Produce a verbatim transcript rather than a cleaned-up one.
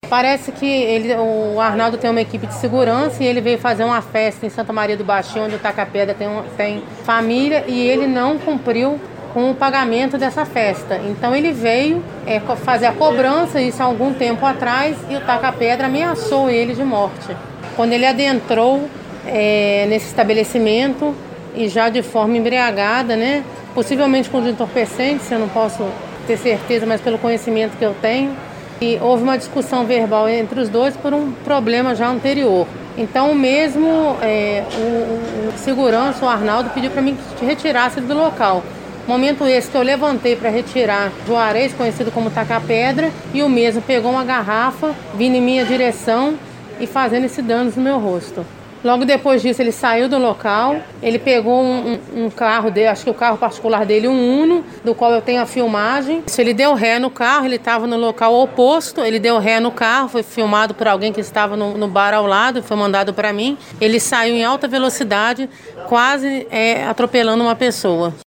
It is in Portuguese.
Parece que ele, o Arnaldo tem uma equipe de segurança e ele veio fazer uma festa em Santa Maria do Baixio, onde o Taca-Pedra tem, um, tem família, e ele não cumpriu com o pagamento dessa festa. Então ele veio é, fazer a cobrança, isso há algum tempo atrás, e o Taca-Pedra ameaçou ele de morte. Quando ele adentrou é, nesse estabelecimento, e já de forma embriagada, né, possivelmente com entorpecentes, eu não posso ter certeza, mas pelo conhecimento que eu tenho, e houve uma discussão verbal entre os dois por um problema já anterior. Então, mesmo é, o, o segurança, o Arnaldo, pediu para mim que retirasse ele do local. Momento esse que eu levantei para retirar Juarez, conhecido como Taca-Pedra, e o mesmo pegou uma garrafa, vindo em minha direção e fazendo esse dano no meu rosto. Logo depois disso, ele saiu do local, ele pegou um, um, um carro dele, acho que o carro particular dele, um Uno, do qual eu tenho a filmagem. Ele deu ré no carro, ele estava no local oposto, ele deu ré no carro, foi filmado por alguém que estava no, no bar ao lado, foi mandado para mim. Ele saiu em alta velocidade, quase é, atropelando uma pessoa.